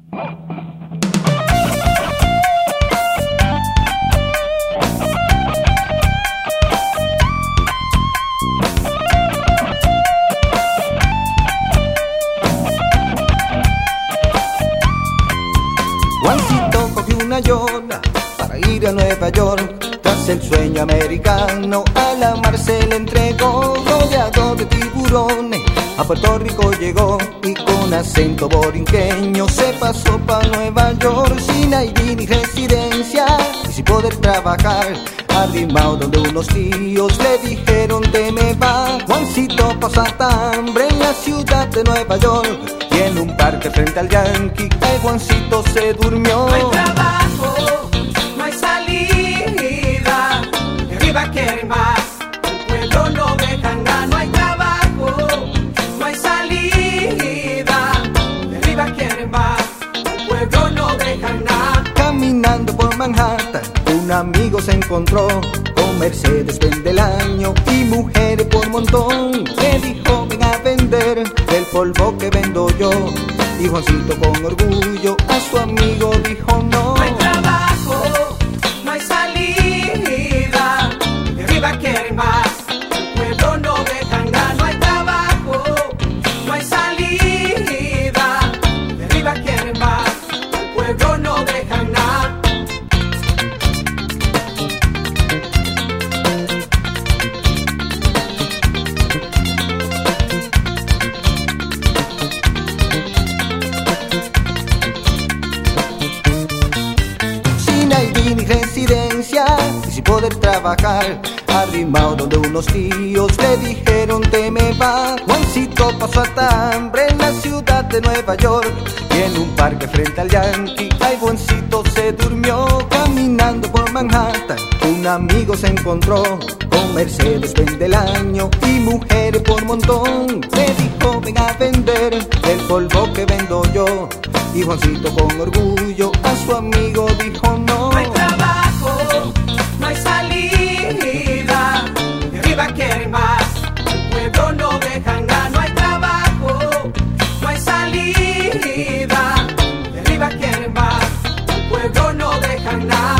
Juancito cogió una yola para ir a Nueva York. Tras el sueño americano a la mar se le entregó. Rodeado de tiburones a Puerto Rico llegó y con acento borinqueño se pasó pa' Nueva York. Sin ID ni residencia y sin poder trabajar, arrimado donde unos tíos le dijeron te me va. Juancito pasó hasta hambre en la ciudad de Nueva York y en un parque frente al Yankee el Juancito se durmió. No hay trabajo, no hay salida, de arriba quieren más, el pueblo no deja nada. No hay trabajo, no hay salida, de arriba quieren más, el pueblo no deja nada. Caminando por Manhattan, un amigo se encontró con Mercedes Benz del año y mujeres por montón. Le dijo ven a vender del polvo que vendo yo. Y Juancito con orgullo a su amigo dijo no. No hay trabajo, no hay salida, de arriba quieren más, el pueblo no deja nada. No hay trabajo, no hay salida, de arriba quieren más, el pueblo no deja nada. Ni residencia y sin poder trabajar, arrimado donde unos tíos le dijeron te me va. Juancito pasó hasta hambre en la ciudad de Nueva York y en un parque frente al Yankee ay Juancito se durmió. Caminando por Manhattan un amigo se encontró con Mercedes Benz del año y mujeres por montón. Le dijo ven a vender el polvo que vendo yo. Y Juancito con orgullo a su amigo dijo no. No hay trabajo, no hay salida, de arriba quieren más, el pueblo no deja nada. No hay trabajo, no hay salida, de arriba quieren más, el pueblo no deja nada.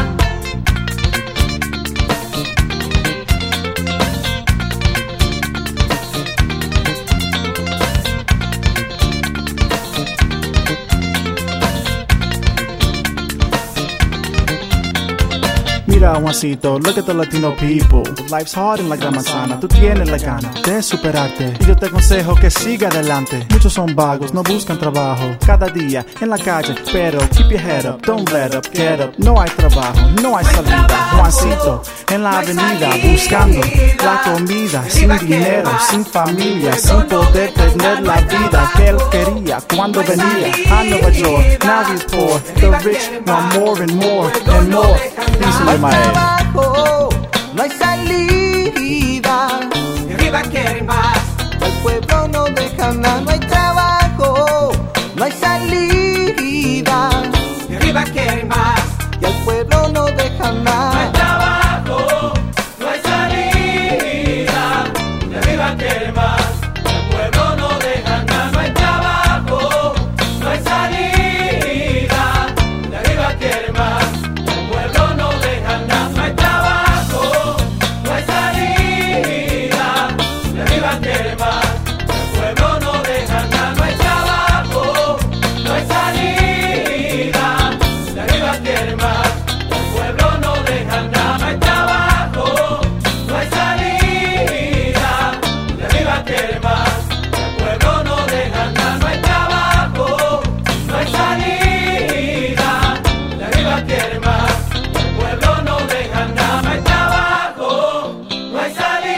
Mira, Juancito, look at the Latino people. Life's hard en la Gran Manzana. Tú tienes la gana de superarte y yo te aconsejo que siga adelante. Muchos son vagos, no buscan trabajo cada día en la calle, pero keep your head up, don't let up, get up. No hay trabajo, no hay salida. Juancito en la avenida buscando la comida, sin dinero, sin familia, sin poder tener la vida que él quería cuando venía a Nueva York. Now he's poor, the rich want more and more and more. No hay trabajo, no hay salida, de arriba quieren más, el pueblo no deja nada. No hay trabajo, no hay salida, de arriba quieren más, y el pueblo no deja no hay nada. trabajo, no hay salida, de arriba quieren más, el pueblo no deja nada. No hay trabajo, no hay salida, de arriba quieren más, el pueblo no deja nada. No hay trabajo, no hay salida, de arriba quieren más, el pueblo no deja nada. No hay trabajo, no hay salida, de arriba quieren más, el pueblo no deja nada. No hay trabajo, no hay salida, de arriba quieren más, el pueblo no deja nada. No hay trabajo, no hay salida, de arriba quieren más, el pueblo no deja nada. No hay trabajo, no hay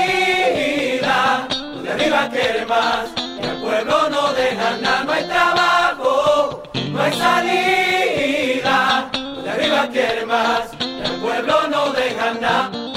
salida, de arriba quieren más, el pueblo no deja nada. No hay trabajo, no hay salida, de arriba quieren más, el pueblo no deja nada.